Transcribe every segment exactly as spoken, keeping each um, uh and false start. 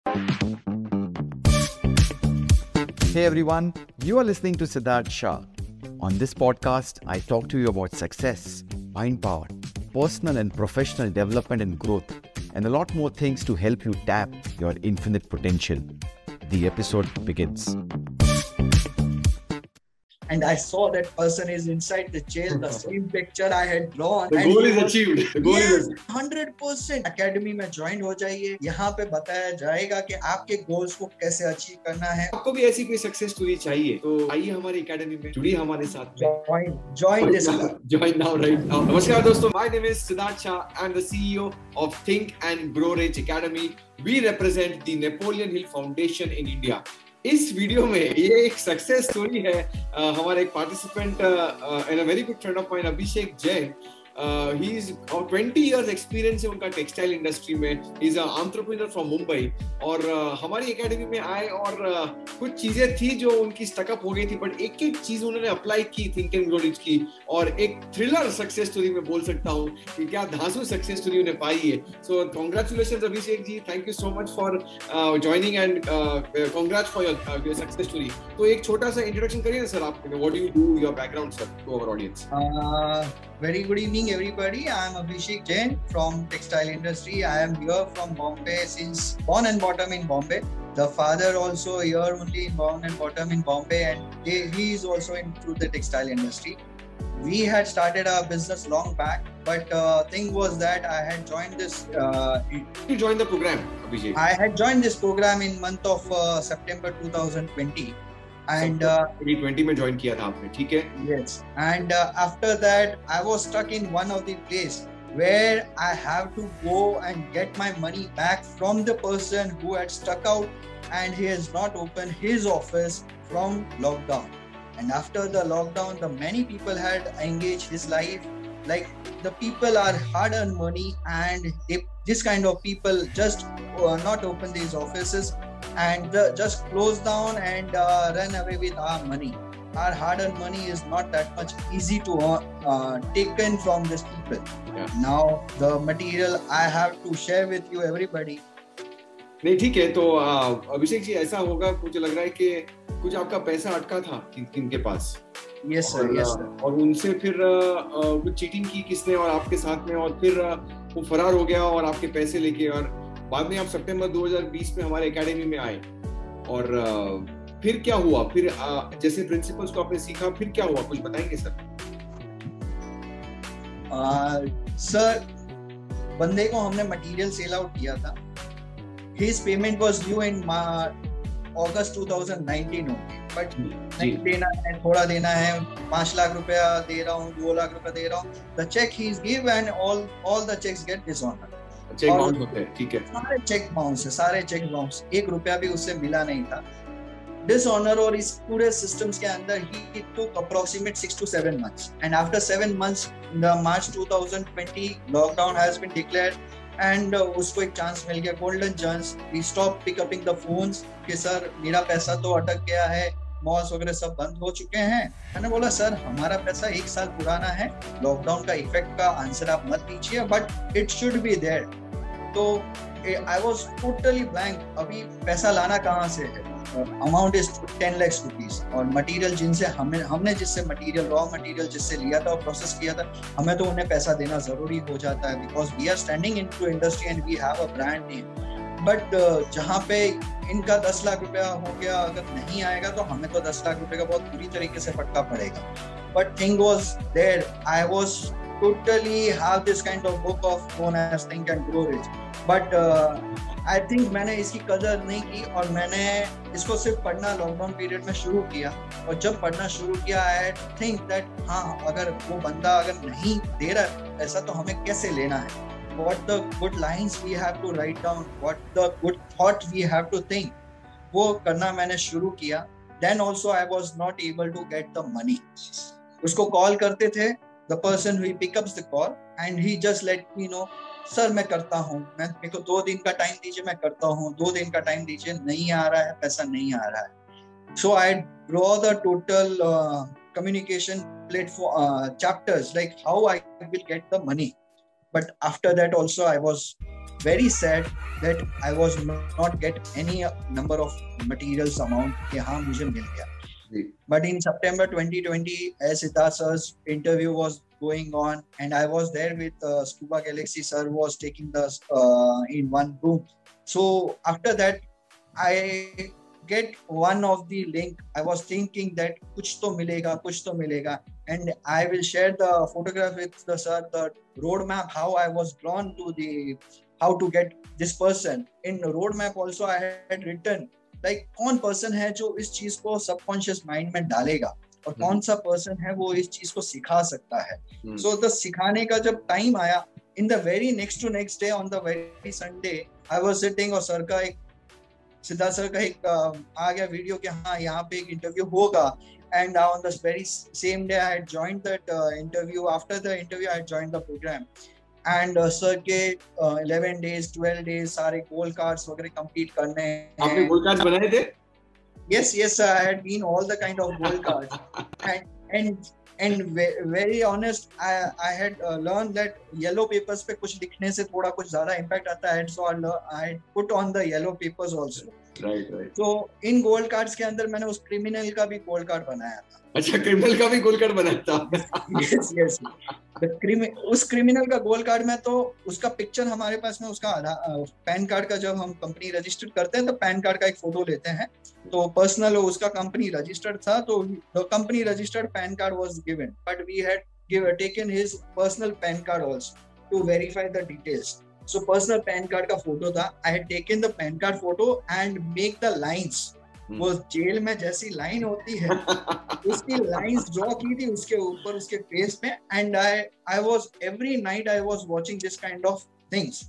Hey everyone, you are listening to Siddharth Shah. On this podcast, I talk to you about success, mind power, personal and professional development and growth, and a lot more things to help you tap your infinite potential. The episode begins. And I saw that person is inside the jail, the same picture I had drawn. The goal is achieved. The goal yes, is one hundred percent. Academy में join हो जाइए. यहाँ पे बताया जाएगा कि आपके goals को कैसे achieve करना है. आपको भी ऐसी कोई सक्सेस स्टोरी चाहिए तो आइए हमारी एकेडमी में जुड़िए हमारे साथ में. Join, join this club. Join now, right now. नमस्कार दोस्तों, my name is Siddharth Shah. I'm the C E O of Think and Grow Rich Academy. We represent the Napoleon Hill Foundation in India. इस video में ये एक success story है. uh, हमारे एक participant and a very good friend of mine Abhishek Jain. He is twenty years experience है उनका textile industry में. He is a entrepreneur from Mumbai और uh, हमारी एकेडमी में आए और uh, कुछ चीजें थी जो उनकी स्टकअप हो गई थी, बट एक एक चीज उन्होंने अप्लाई की थिंक एंड ग्रो रिच की, और एक थ्रिलर सक्सेस स्टोरी में बोल सकता हूँ कि क्या धांसू सक्सेस स्टोरी उन्हें पाई है. So congratulations Abhishek ji, thank you so much for joining and congrats for your your success story. तो एक छोटा सा इंट्रोडक्शन करिए ना सर, आप what do you do, your background sir, to our audience. Very good evening, everybody. I am Abhishek Jain from textile industry. I am here from Bombay since born and bottom in Bombay. The father also here only born and bottom in Bombay, and they, he is also into the textile industry. We had started our business long back, but uh, thing was that I had joined this. Uh, You joined the program, Abhishek. I had joined this program in month of uh, September twenty twenty. And uh, twenty twenty में join किया था आपने, ठीक है? Yes. And uh, after that, I was stuck in one of the place where I have to go and get my money back from the person who had stuck out, and he has not opened his office from lockdown. And after the lockdown, the many people had engaged his life. Like the people are hard-earned money, and they, this kind of people just uh, not open these offices and uh, just close down and uh, run away with our money. Our hard-earned money is not that much easy to uh, uh, taken from these people. Yeah. Now the material I have to share with you, everybody. नहीं ठीक है, तो अभिषेक जी ऐसा होगा, मुझे लग रहा है कि कुछ आपका पैसा अटका था किन किन के पास. Yes sir, yes sir. और उनसे फिर कुछ चीटिंग की किसने और आपके साथ में, और फिर वो फरार हो गया और आपके पैसे लेके, और बाद में आप सितंबर दो हज़ार बीस में हमारे एकेडमी में आए. और फिर क्या हुआ, फिर जैसे प्रिंसिपल्स को आपने सीखा, फिर क्या हुआ, कुछ बताएंगे सर? सर बंदे को हमने मटेरियल सेल आउट किया था. His payment was due in August twenty nineteen only, but नहीं देना है, थोड़ा देना है. पांच लाख रुपया दे रहा हूँ, दो लाख रुपया दे रहा हूँ. The check he is give and all all the checks get dishonored. Check bounce होते हैं, ठीक है? सारे चेक बाउंस है, सारे चेक बाउंस. एक रुपया भी उससे मिला नहीं था. डिसऑनर और इस पूरे सिस्टम्स के अंदर he took approximate six to seven months, and after seven months the March twenty twenty lockdown has been declared, and uh, उसको एक चांस मिल गया, golden chance. we stop pick upping the phones कि sir मेरा पैसा तो अटक गया है, मॉल्स वगैरह सब बंद हो चुके हैं. मैंने बोला सर हमारा पैसा एक साल पुराना है, लॉकडाउन का इफेक्ट का आंसर आप मत दीजिए, but it should be there. तो आई वाज टोटली ब्लैंक. अभी पैसा लाना कहाँ से है? Amount is ten lakh rupees, और मटेरियल जिनसे हमें हमने जिससे मटेरियल रॉ मटेरियल जिससे लिया था और प्रोसेस किया था, हमें तो उन्हें पैसा देना जरूरी हो जाता है, because we are standing into industry and we have a brand name. But जहाँ पे इनका दस लाख रुपया हो गया, अगर नहीं आएगा तो हमें तो दस लाख रुपए का बहुत बुरी तरीके से फटका पड़ेगा. But thing was there, I was totally have this kind of book of known as Think and Grow Rich, but I uh, think मैंने इसकी कदर नहीं की, और मैंने इसको सिर्फ पढ़ना लॉकडाउन पीरियड में शुरू किया. और जब पढ़ना शुरू किया आई थिंक दैट हाँ, अगर वो बंदा अगर नहीं दे रहा है पैसा तो हमें कैसे लेना है. what the good lines we have to write down, what the good thought we have to think, वो करना मैंने शुरू किया. Then also I was not able to get the money. उसको कॉल करते थे, the person who pick up the call and he just let me know, sir मैं करता हूँ, मैं मेरे को दो दिन का टाइम दीजिए, मैं करता हूँ, दो दिन का टाइम दीजिए, नहीं आ रहा है पैसा, नहीं आ रहा है. So I draw the total uh, communication platform uh, chapters, like how I will get the money. But after that also I was very sad that I was not get any number of materials amount कि हाँ मुझे मिल गया. But in September twenty twenty, as Siddharth sir's interview was going on, and I was there with uh, Scuba Galaxy sir was taking the uh, in one room. So after that, I get one of the link. I was thinking that कुछ तो मिलेगा, कुछ तो मिलेगा, and I will share the photograph with the sir, the roadmap, how I was drawn to the how to get this person. In the roadmap also I had written like कौन person है जो इस चीज को subconscious mind में डालेगा और hmm. कौन सा person है वो इस चीज को सिखा सकता है. hmm. So the सिखाने का जब time आया, in the very next to next day on the very Sunday, I was sitting और सर का एक सिद्धार्थ सर का एक आ गया वीडियो कि हाँ यहाँ पे एक इंटरव्यू होगा. And uh, on the very same day, I had joined that uh, interview. After the interview, I had joined the program. And uh, sir के uh, eleven days, twelve days सारे goal cards वगैरह complete करने हैं. आपने goal cards बनाए थे? Yes, yes, sir. I had been all the kind of goal cards. and and and very honest, I I had uh, learned that yellow papers पे कुछ लिखने से थोड़ा कुछ ज़्यादा impact आता है. So I I put on the yellow papers also. Right, right. So in gold cards के अंदर मैंने उस criminal का भी gold card बनाया था. अच्छा, क्रिमिनल का भी गोल कार्ड बनाया था. yes, yes. The crimi- उस क्रिमिनल का गोल कार्ड में तो उसका पिक्चर हमारे पास में उसका पैन कार्ड का जब हम कंपनी रजिस्टर्ड करते हैं तो पैन कार्ड का एक फोटो लेते हैं. तो पर्सनल उसका कंपनी रजिस्टर्ड था तो the company registered PAN card was given, but we had given taken his personal PAN card also to verify the details. So personal PAN card का photo था. I had taken the PAN card photo and make the lines. वो jail में जैसी line होती है उसकी lines draw की थी उसके ऊपर उसके फेस पे. And I I was every night I was watching this kind of things.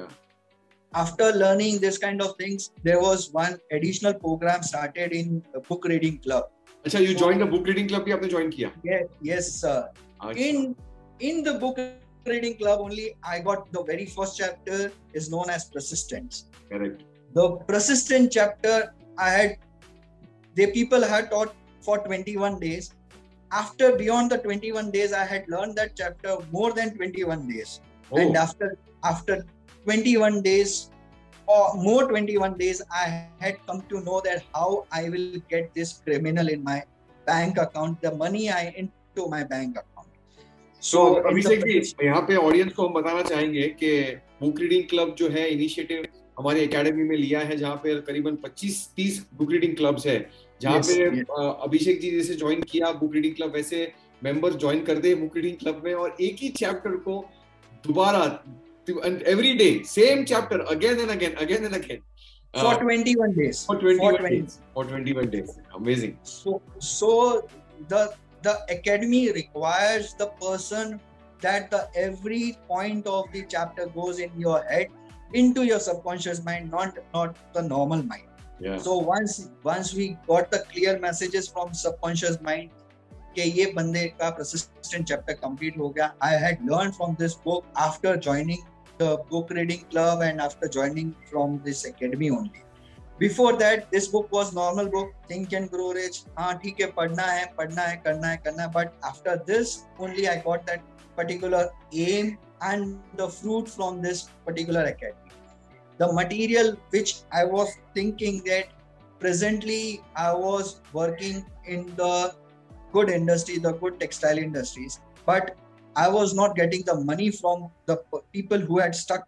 After learning this kind of things, there was one additional program started in a book reading club. अच्छा, you joined the book reading club भी आपने join किया? Yes, yes sir. In in the book reading club only I got the very first chapter is known as persistence. Correct. The persistent chapter I had the people had taught for twenty-one days. After beyond the twenty-one days, I had learned that chapter more than twenty-one days. Oh. And after after twenty-one days or more twenty-one days, I had come to know that how I will get this criminal in my bank account, the money I into my bank account. So Abhishek ji, यहाँ पे audience को हम बताना चाहेंगे कि book reading club जो है initiative हमारे एकेडमी में लिया है, जहाँ पे करीबन पच्चीस तीस बुक रीडिंग क्लब्स है, जहाँ yes, पे yes. अभिषेक जी जैसे ज्वाइन किया बुक रीडिंग क्लब, वैसे मेंबर ज्वाइन कर दे बुक रीडिंग क्लब में और एक ही चैप्टर को दोबारा and every day same chapter again and again again and again uh, for twenty-one days for twenty-one days for twenty-one days. Amazing. So so the the academy requires the person that the every point of the chapter goes in your head into your subconscious mind, not not the normal mind. Yeah. So once once we got the clear messages from subconscious mind कि ये बंदे का persistent chapter complete हो गया. I had learned from this book after joining the book reading club and after joining from this academy only. Before that, this book was normal book, Think and Grow Rich. हाँ ठीक है, पढ़ना है, पढ़ना है, करना है, करना है. But after this, only I got that particular aim and the fruit from this particular academy. The material which I was thinking that presently I was working in the good industry, the good textile industries, but I was not getting the money from the people who had stuck.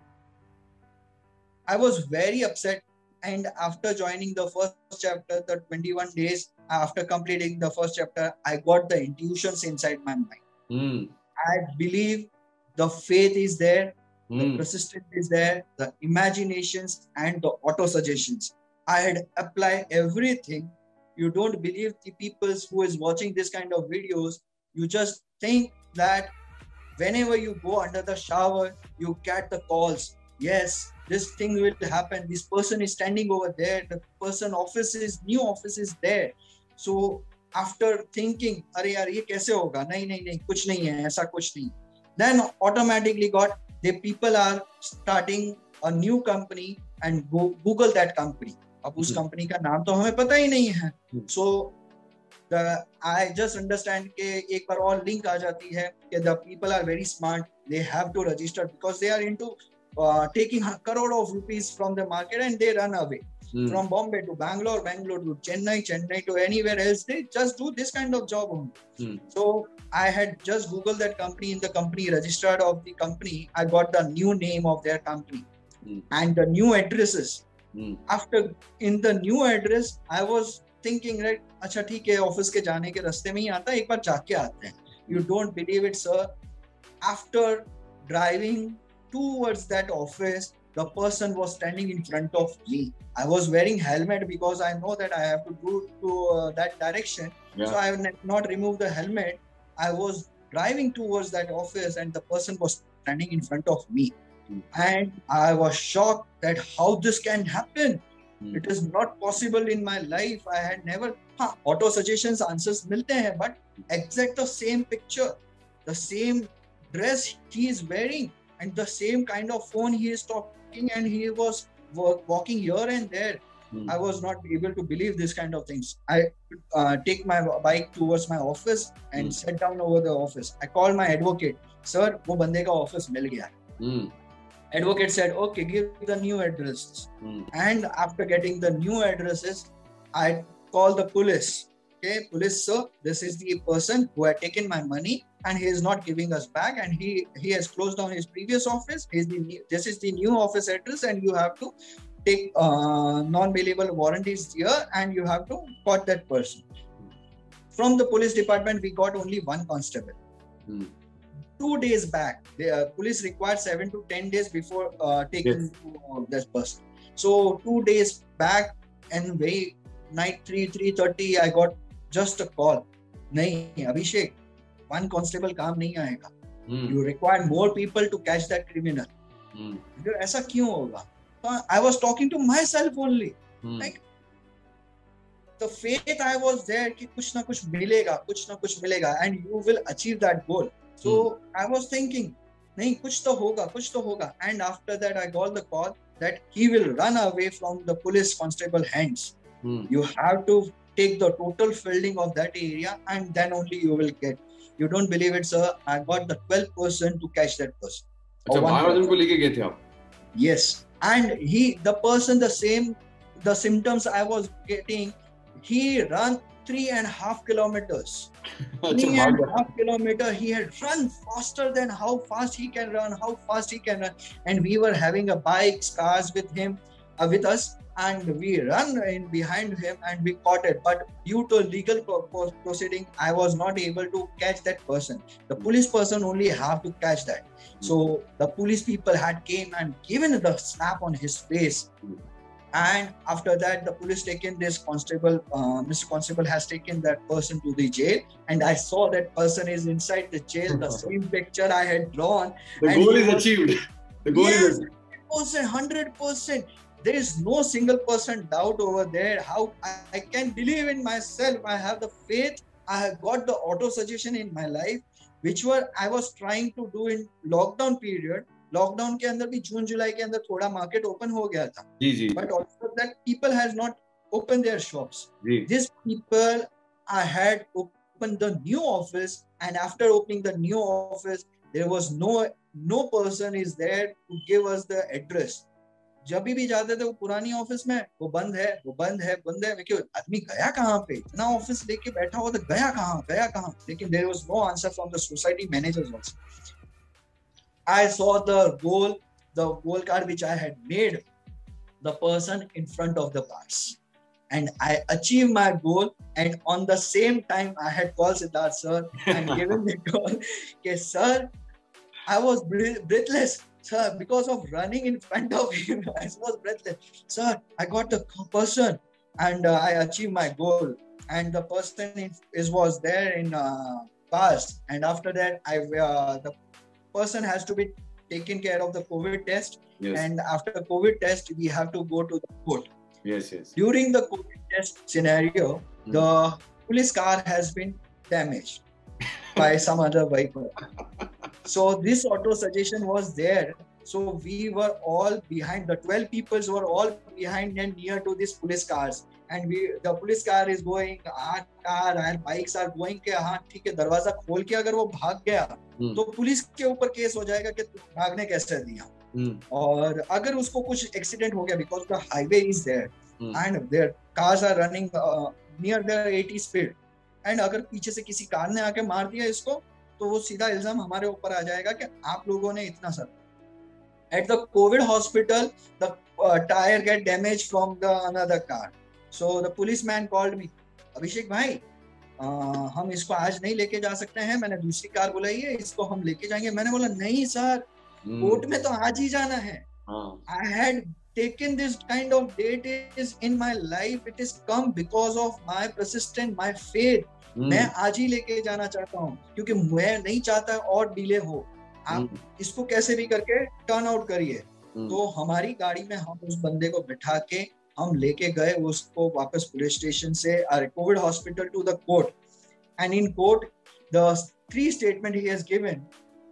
I was very upset, and after joining the first chapter, the twenty-one days after completing the first chapter, I got the intuitions inside my mind. Mm. I believe the faith is there, mm. the persistence is there, the imaginations and the auto suggestions. I had applied everything. You don't believe the people who is watching this kind of videos. You just think that whenever you go under the shower, you get the calls. Yes, this thing will happen. This person is standing over there. The person office is, new office is there. So after thinking, अरे यार ये कैसे होगा? नहीं नहीं नहीं कुछ नहीं है, ऐसा कुछ नहीं. Then automatically got the people are starting a new company and go Google that company. अब उस कंपनी का नाम तो हमें पता ही नहीं है. So The, I just understand कि एक बार और लिंक आ जाती है कि the people are very smart, they have to register because they are into uh, taking a crore of rupees from the market and they run away. Hmm. From Bombay to Bangalore, Bangalore to Chennai, Chennai to anywhere else, they just do this kind of job only. Hmm. So I had just Googled that company. In the company registered of the company, I got the new name of their company Hmm. and the new addresses. Hmm. After in the new address, I was thinking, right, अच्छा ठीक है, office के जाने के रास्ते में ही आता है, एक बार जाके आते हैं. You don't believe it, sir. After driving towards that office, the person was standing in front of me. I was wearing helmet because I know that I have to go to uh, that direction. Yeah. So I have not removed the helmet. I was driving towards that office and the person was standing in front of me. Hmm. And I was shocked that how this can happen. Hmm. It is not possible in my life. I had never, हाँ, auto suggestions answers मिलते हैं, but exact the same picture, the same dress he is wearing and the same kind of phone he is talking and he was walking here and there. Hmm. I was not able to believe this kind of things. I uh, take my bike towards my office and hmm. sat down over the office. I called my advocate. Sir, वो बंदे का office मिल गया. Hmm. Advocate said, okay, give the new addresses. Hmm. And after getting the new addresses, I called the police. Okay, police, sir, this is the person who had taken my money and he is not giving us back and he, he has closed down his previous office. He's the new, this is the new office address and you have to take uh, non-bailable warranties here and you have to caught that person. From the police department, we got only one constable. Hmm. Two days back, the uh, police required seven to ten days before uh, taking yes. to, uh, this person. So two days back and very night three, three thirty, I got just a call. Nahi, Abhishek, one constable काम नहीं आएगा. Hmm. You require more people to catch that criminal. Hmm. ऐसा क्यों होगा? So I was talking to myself only. Hmm. Like the faith I was there कि कुछ ना कुछ मिलेगा, कुछ ना कुछ मिलेगा, and you will achieve that goal. So hmm. I was thinking, नहीं कुछ तो होगा, कुछ तो होगा. And after that, I got the call that he will run away from the police constable hands. Hmm. You have to take the total fielding of that area and then only you will get. You don't believe it, sir. I got the twelfth person to catch that person. अच्छा, बारह को लेके गए थे आप? Yes. And he, the person, the same, the symptoms I was getting, he ran three and a half kilometers. Three and a half kilometer. He had run faster than how fast he can run, how fast he can run. And we were having a bikes, cars with him, uh, with us. And we run in behind him and we caught it. But due to legal pro- proceeding, I was not able to catch that person. The police person only have to catch that. So the police people had came and given the slap on his face. And after that, the police taken this constable, uh, Mister Constable has taken that person to the jail. And I saw that person is inside the jail, the same picture I had drawn. The goal is achieved. The goal yes, is one hundred percent. There is no single percent doubt over there. How I, I can believe in myself. I have the faith. I have got the auto suggestion in my life, which were I was trying to do in lockdown period. Lockdown के अंदर भी जून जुलाई के अंदर थोड़ा market open हो गया था. जी जी. But also that people has not opened their shops. Ji. These people I had opened the new office, and after opening the new office, there was no no person is there to give us the address. जब भी जाते थे वो पुरानी office में वो बंद है वो बंद है बंद है मैं क्यों आदमी गया कहाँ पे इतना ऑफिस लेके बैठा हुआ था गया कहाँ गया कहाँ लेकिन there was no answer from the society managers also. I saw the goal the goal card which I had made the person in front of the bars and I achieved my goal and on the same time I had called Siddharth sir and given the call okay sir I was breathless. Sir, because of running in front of him, I was breathless. Sir, I got the person and uh, I achieved my goal. And the person is was there in uh, past. And after that, I uh, the person has to be taken care of the COVID test. Yes. And after the COVID test, we have to go to the court. Yes, yes. During the COVID test scenario, mm. the police car has been damaged by some other vehicle. So this auto suggestion was there. So we were all behind. The twelve peoples were all behind and near to these police cars. And we, the police car is going, our car and bikes are going के हाँ ठीक है दरवाजा खोल के अगर वो भाग गया hmm. तो पुलिस के ऊपर केस हो जाएगा कि भागने कैसे दिया. Hmm. और अगर उसको कुछ एक्सीडेंट हो गया because the highway is there Hmm. And there cars are running near there eighty speed, and अगर पीछे से किसी कार ने आके मार दिया इसको, तो वो सीधा इल्जाम हमारे ऊपर आ जाएगा कि आप लोगों ने इतना sir. At the COVID hospital, the uh, tire get damaged from the another car. So the policeman called me, Abhishek भाई, uh, हम इसको आज नहीं लेके जा सकते हैं, मैंने दूसरी कार बुलाई है, इसको हम लेके जाएंगे. मैंने बोला नहीं सर, कोर्ट में तो आज ही जाना है. I had taken this kind of date is in my life. It is come because of my persistence, my faith. मैं आज ही लेके जाना चाहता हूँ क्योंकि मैं नहीं चाहता और डिले हो. आप इसको कैसे भी करके टर्न आउट करिए. तो हमारी गाड़ी में हम उस बंदे को बिठा के हम लेके गए उसको वापस पुलिस स्टेशन से COVID hospital to the court. And in court the three statement he has given.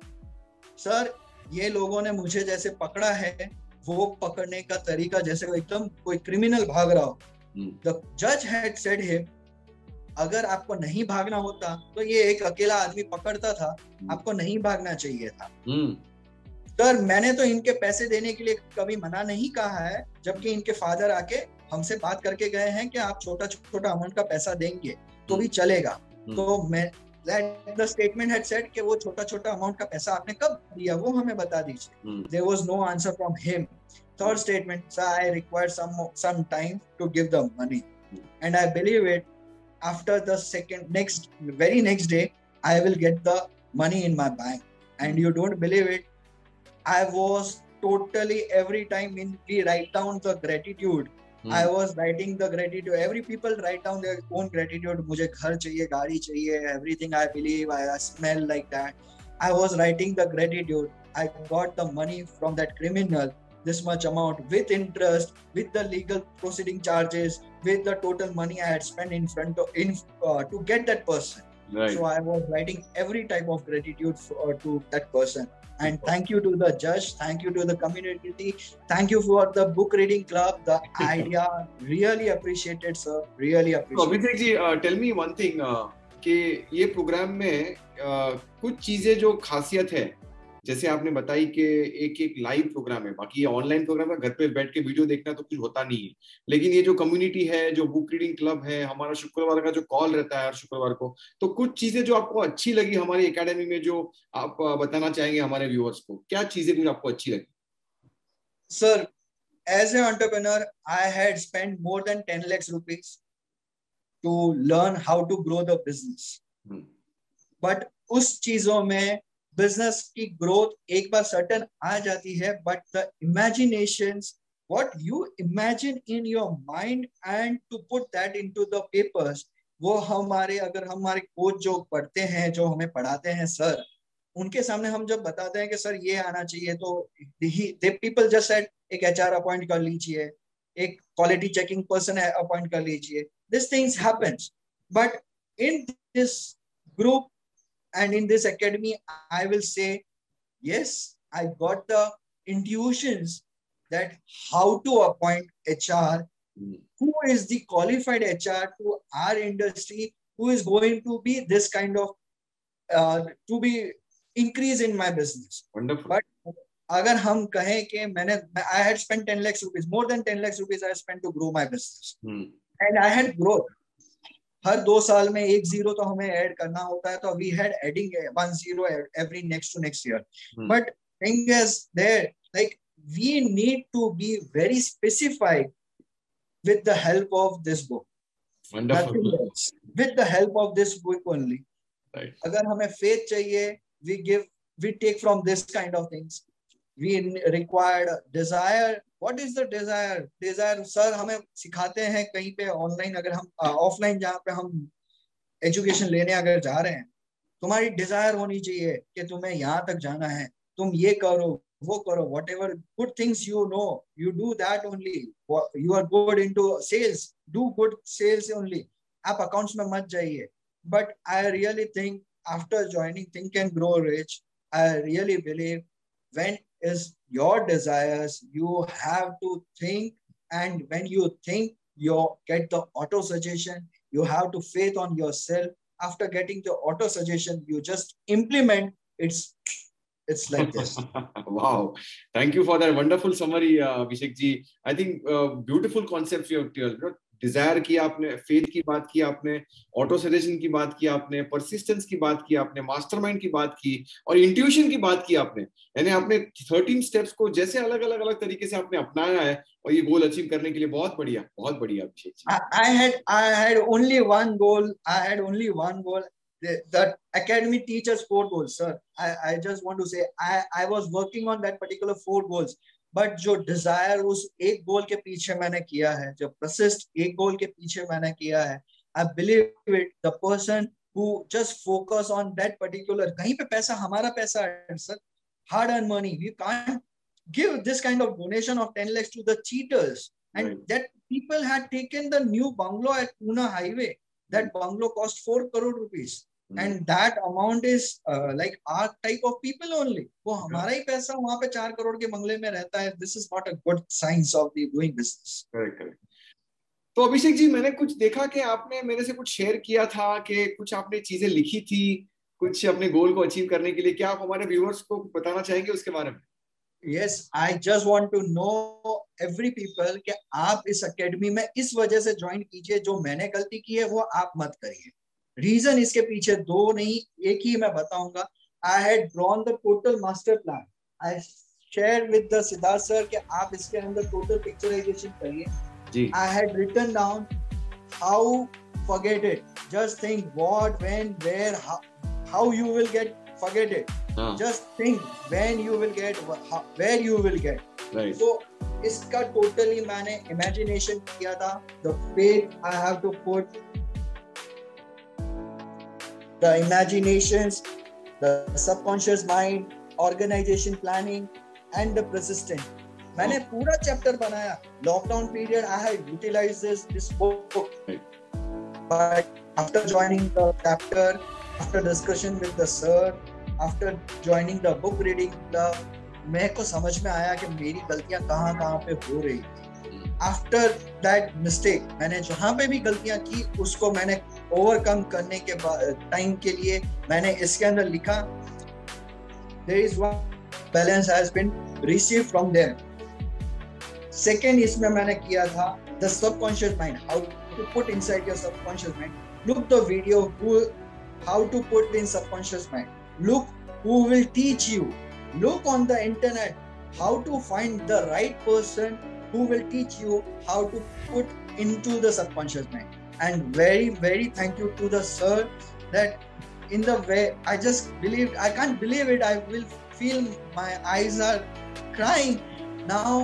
Sir, ये लोगों ने मुझे जैसे पकड़ा है वो पकड़ने का तरीका जैसे एकदम कोई क्रिमिनल भाग रहा हो. द जज हैड सेड हिम, अगर आपको नहीं भागना होता तो ये एक अकेला आदमी पकड़ता था, आपको नहीं भागना चाहिए था. सर, मैंने तो इनके पैसे देने के लिए कभी मना नहीं कहा है, जबकि इनके फादर आके हमसे बात करके गए हैं कि आप छोटा छोटा अमाउंट का पैसा देंगे तो भी चलेगा. तो मैं द स्टेटमेंट हैड सेड कि वो छोटा छोटा अमाउंट का पैसा आपने कब दिया वो हमें बता दीजिए. There was no answer from him. Third statement, sir, I require some some time to give the money and I believe it. After the second next very next day I will get the money in my bank, and you don't believe it, I was totally every time when we write down the gratitude, hmm. I was writing the gratitude. Every people write down their own gratitude. मुझे घर चाहिए, गाड़ी चाहिए, everything I believe, I smell like that. I was writing the gratitude. I got the money from that criminal, this much amount, with interest, with the legal proceeding charges, with the total money I had spent in front of in uh, to get that person. Right. So I was writing every type of gratitude for, uh, to that person. And thank you to the judge, thank you to the community, thank you for the book reading club. The idea really appreciated, sir. Really appreciated. So Abhishek ji, uh, tell me one thing. Uh, कि ये programme में uh, कुछ चीजें जो खासियत है, जैसे आपने बताई कि एक एक लाइव प्रोग्राम है, बाकी ये ऑनलाइन प्रोग्राम है, घर पे बैठ के वीडियो देखना तो कुछ होता नहीं है. लेकिन ये जो कम्युनिटी है, जो बुक रीडिंग क्लब है, हमारा शुक्रवार का जो कॉल रहता है हर शुक्रवार को, तो कुछ चीजें जो आपको अच्छी लगी हमारी एकेडमी में जो आप बताना चाहेंगे हमारे व्यूअर्स को, क्या चीजें कुछ आपको अच्छी लगी? Sir, as a entrepreneur I had spent more than ten lakhs rupees to learn how to grow the business. But उस चीजों में बिजनेस की ग्रोथ एक बार सर्टन आ जाती है, but the imaginations, what you imagine in your mind and to put that into the papers, वो हमारे अगर हमारे कोच जो पढ़ते हैं, जो हमें पढ़ाते हैं सर, उनके सामने हम जब बताते हैं कि सर ये आना चाहिए, तो दे पीपल जस्ट सेड एक एचआर अपॉइंट कर लीजिए, एक क्वालिटी चेकिंग पर्सन अपॉइंट कर लीजिए. This things happens, but in this group and in this academy, I will say, yes, I got the intuitions that how to appoint H R, mm. who is the qualified H R to our industry, who is going to be this kind of, uh, to be increase in my business. Wonderful. But अगर हम कहें कि मैंने, I had spent ten lakhs rupees, more than ten lakhs rupees I spent to grow my business. Mm. And I had growth. हर दो साल में एक zero तो हमें ऐड करना होता है, तो we had adding one zero every next to next year. But thing is there, like we need to be very specified with the help of this book. Wonderful. With the help of this book only. अगर हमें faith चाहिए, we give, we take from this kind of things. We required desire. What is the desire? Desire, sir, हमें सिखाते हैं कहीं पे online, अगर हम ऑफलाइन जहाँ पे हम एजुकेशन लेने अगर जा रहे हैं, तुम्हारी डिजायर होनी चाहिए कि तुम्हें यहाँ तक जाना है, तुम ये करो, वो करो, whatever good things you know, you do that only. You are good into sales, do good sales only. आप अकाउंट्स में मत जाइए. But I really think after joining Think and Grow Rich, I really believe when is your desires, you have to think, and when you think, you get the auto suggestion. You have to faith on yourself. After getting the auto suggestion, you just implement. It's it's like this. Wow, thank you for that wonderful summary, uh, Abhishek ji. I think uh, beautiful concepts you have told. You know, desire की आपने, faith की बात की आपने, auto suggestion की बात की आपने, परसिस्टेंस की बात की आपने, मास्टरमाइंड की बात की और इंट्यूशन की बात की आपने. यानी आपने थर्टीन स्टेप्स को जैसे अलग अलग अलग तरीके से आपने अपनाया है और ये गोल अचीव करने के लिए बहुत बढ़िया, बहुत बढ़िया अभिषेक जी. I had I had only one goal. I had only one goal. The, the academy teaches four goals, sir. I I just want to say I I was working on that particular four goals. But जो desire उस एक गोल के पीछे मैंने किया है, जो persist एक गोल के पीछे मैंने किया है, I believe it the person who just focus on that particular, कहीं पे पैसा हमारा पैसा है sir, hard earn money, we can't give this kind of donation of ten lakhs to the cheaters. And that people had taken the new bungalow at Poona highway. That bungalow cost four crore rupees. And that amount is uh, like our type of people only. वो हमारा ही पैसा वहाँ पे चार करोड़ के बंगले में रहता है. This is not a good signs of the doing business. Correct, correct. तो अभिषेक जी, मैंने कुछ देखा कि आपने मेरे से कुछ शेयर किया था कि कुछ आपने चीजें लिखी थी कुछ अपने गोल को अचीव करने के लिए. क्या आप हमारे व्यूअर्स को बताना चाहेंगे उसके बारे में? Yes, I just want to know every people कि आप इस अकेडमी में इस वजह से ज्वाइन कीजिए. जो मैंने गलती की है वो आप मत करिए. रीजन इसके पीछे दो नहीं, एक ही मैं बताऊंगा. I had drawn the total master plan. I share with the Siddharth sir कि आप इसके अंदर टोटल पिक्चराइजेशन करिए. I had written down how forget it, just think what, when, where, how you will get forget it. Just think when you will get, where you will get. So इसका totally मैंने imagination किया था. द फेथ आई हैव टू पुट, the imaginations, the subconscious mind, organization planning and the persistence. मैंने पूरा चैप्टर बनाया. Lockdown period I had utilized this this book. But after joining the chapter, after discussion with the sir, after joining the book reading club, मेरे को समझ में आया कि मेरी गलतियां कहाँ कहाँ पे हो रही थी. आफ्टर दैट मिस्टेक मैंने जहाँ पे भी गलतियां की उसको मैंने ओवरकम करने के टाइम के लिए मैंने इसके अंदर लिखा. There is one balance has been received from them. Second इसमें मैंने किया था the subconscious mind, how to put inside your subconscious mind. Look the video who how to put in subconscious mind. Look who will teach you. Look on the internet how to find the right person who will teach you how to put into the subconscious mind. And very very thank you to the sir that in the way I just believed, I can't believe it, I will feel my eyes are crying now.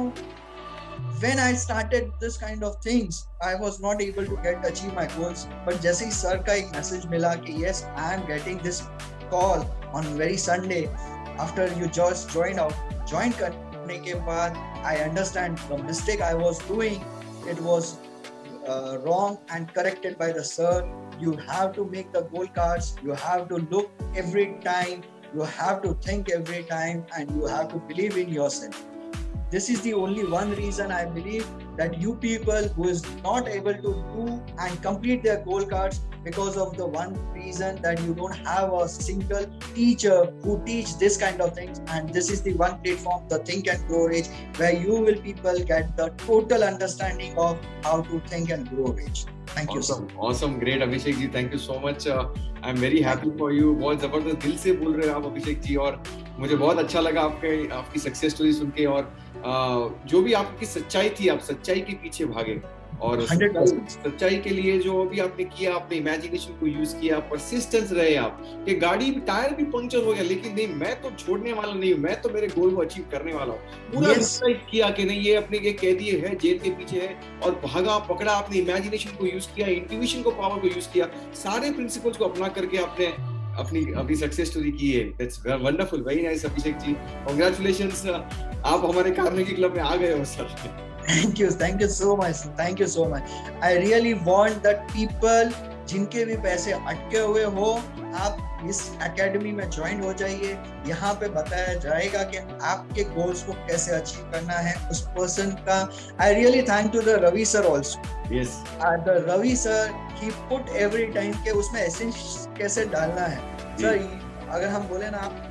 When I started this kind of things I was not able to get achieve my goals, but जैसे ही sir का एक message मिला कि yes I am getting this call on very Sunday after you just joined out, join करने के बाद I understand the mistake I was doing, it was uh, wrong and corrected by the sir. You have to make the goal cards, you have to look every time, you have to think every time, and you have to believe in yourself. This is the only one reason I believe that you people who is not able to do and complete their goal cards because of the one reason that you don't have a single teacher who teach this kind of things. And this is the one platform, the Think and Grow Rich, where you will people get the total understanding of how to think and grow rich. Thank you so much. Awesome, great Abhishek ji, thank you so much. uh, I'm very happy for you. बहुत जबरदस्त दिल से बोल रहे हैं आप अभिषेक जी, और मुझे बहुत अच्छा लगा आपके आपकी सक्सेस स्टोरी सुन के, और uh, जो भी आपकी सच्चाई थी, आप सच्चाई के पीछे भागे, और सच्चाई के लिए जो भी आपने किया, आपने इमेजिनेशन को यूज किया, परसिस्टेंस रहे आप, कि गाड़ी टायर भी पंक्चर हो गया लेकिन नहीं, मैं तो छोड़ने वाला नहीं हूँ, मैं तो मेरे गोल को अचीव करने वाला हूँ. पूरा डिसाइड yes. किया कि नहीं, ये अपने ये कैदी है, जेल के पीछे है, और भागा पकड़ा, आपने इमेजिनेशन को यूज किया, इंट्यूशन को, पावर को यूज किया, सारे प्रिंसिपल्स को अपना करके आपने अपनी अपनी सक्सेस स्टोरी की है. That's wonderful, very nice Abhishek ji, congratulations, आप हमारे कार्नेगी क्लब में आ गए हो sir. Thank you, thank you so much, thank you so much. I really want that people जिनके भी पैसे अटके हुए हो, आप इस एकेडमी में ज्वाइन हो जाइए. यहाँ पे बताया जाएगा कि आपके गोल्स को कैसे अचीव करना है उस पर्सन का. I really thank to the Ravi sir also. Yes. Uh, the Ravi sir, he put every time के उसमें एसेंस कैसे डालना है. सर अगर हम बोले ना, आप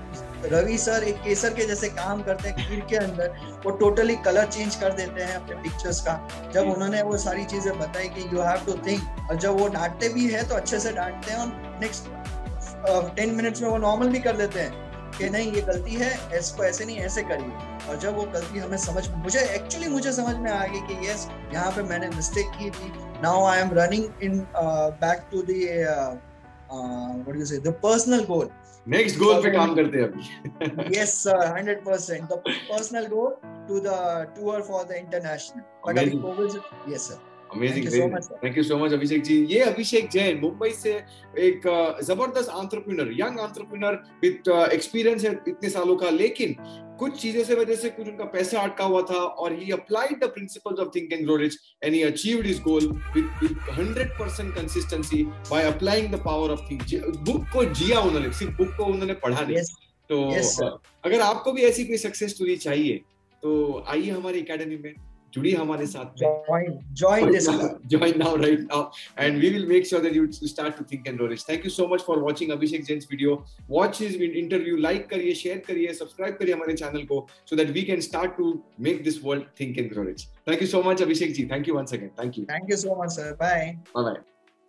रवि सर एक केसर के जैसे काम करते हैं खीर के अंदर, वो टोटली कलर चेंज कर देते हैं अपने पिक्चर्स का। जब उन्होंने वो सारी चीजें बताई कि यू हैव टू थिंक, और जब वो डांटते भी है तो अच्छे से डांटते हैं और नेक्स्ट टेन मिनट्स में वो नॉर्मल भी कर देते हैं कि नहीं ये गलती है, इसको ऐसे नहीं ऐसे करिए। और जब वो गलती हमें समझ मुझे एक्चुअली मुझे समझ में आ गई कि यस यहाँ पे मैंने मिस्टेक की थी। Now I am running in back to the what you say the personal goal. Next goal पे काम करते हैं अभी। Yes sir, hundred percent the personal goal to the tour for the international. But अभी COVID, yes sir. Amazing, thank you so much Abhishek ji. ये अभिषेक जैन मुंबई से एक जबरदस्त entrepreneur, young entrepreneur with experience है इतने सालों का, लेकिन कुछ चीजों से वजह से कुछ उनका पैसा अटका हुआ था और he applied the principles of think and grow rich and he achieved his goal with hundred percent consistency by applying the power of think. Book को जिया उन्होंने, सिर्फ बुक को उन्होंने पढ़ा नहीं। yes. तो yes, अगर आपको भी ऐसी कोई सक्सेस स्टोरी चाहिए तो आइए हमारी एकेडमी में, जुड़िए हमारे साथ में। Join, join this club. Join now, right now, and we will make sure that you start to think and grow rich. Thank you so much for watching Abhishek Jain's video. Watch his interview, like करिए, share करिए, subscribe करिए हमारे channel को, so that we can start to make this world think and grow rich. Thank you so much, Abhishek ji. Thank you once again. Thank you. Thank you so much, sir. Bye. Bye bye.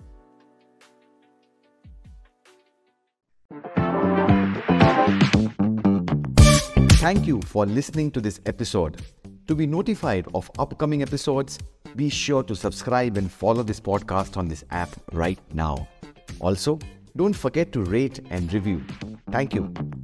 Thank you for listening to this episode. To be notified of upcoming episodes, be sure to subscribe and follow this podcast on this app right now. Also, don't forget to rate and review. Thank you.